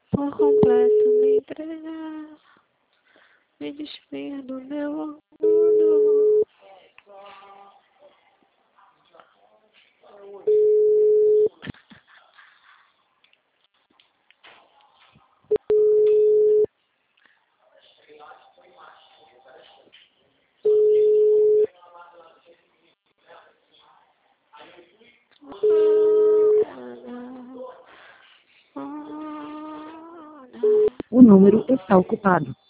por completo me entregar, me despir do meu orgulho. O número está ocupado.